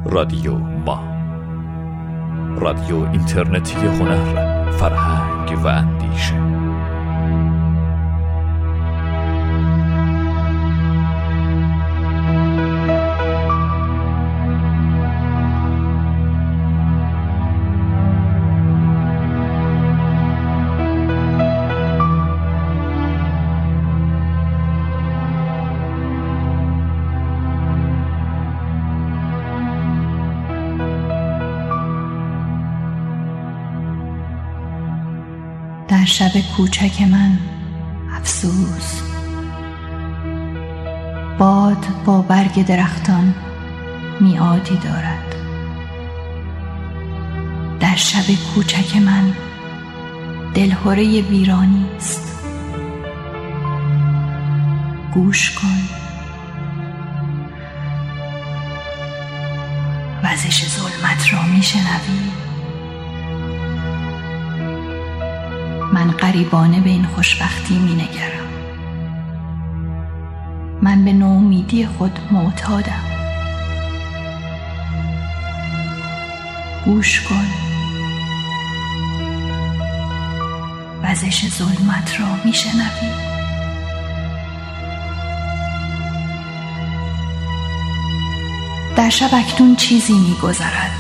رادیو ما، رادیو اینترنتی هنر، فرهنگ و اندیشه. در شب کوچک من افسوس، باد با برگ درختان میعادی دارد. در شب کوچک من دلهره ویرانی است. گوش کن، وزش ظلمت را میشنوی؟ من غریبانه به این خوشبختی می نگرم. من به نومیدی خود معتادم. گوش کن، وزش ظلمت را می شنوی؟ در شب اکنون چیزی می گذرد.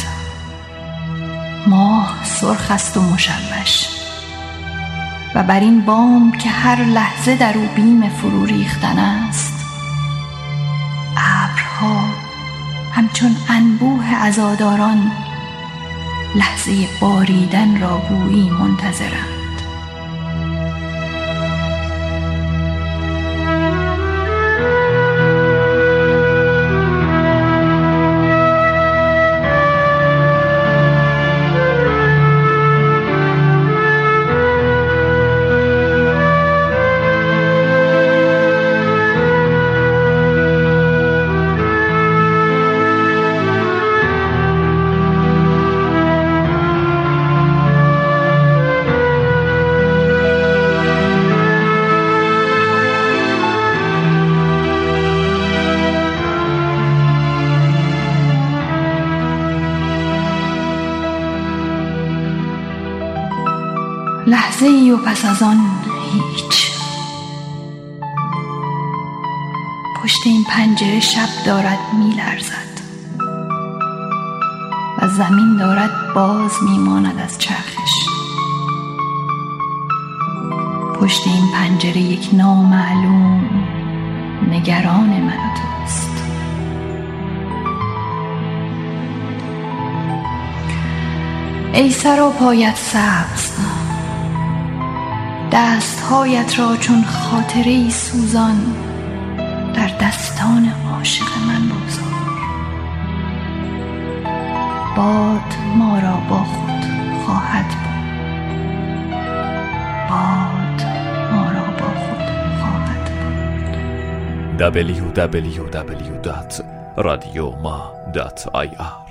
ماه سرخ است و مشوش و بر این بام که هر لحظه در او بیم فرو ریختن است، ابرها همچون انبوه عزاداران لحظه باریدن را گویی منتظرند. لحظه ای و پس از آن هیچ. پشت این پنجره شب دارد می لرزد و زمین دارد باز می ماند از چرخش. پشت این پنجره یک نامعلوم نگران من و توست. ای سر و پایت سبز، دستهایت را چون خاطره‌ای سوزان در دستان عاشق من بگذار. باد ما را با خود خواهد برد. باد ما را با خود خواهد برد. www.radioma.ir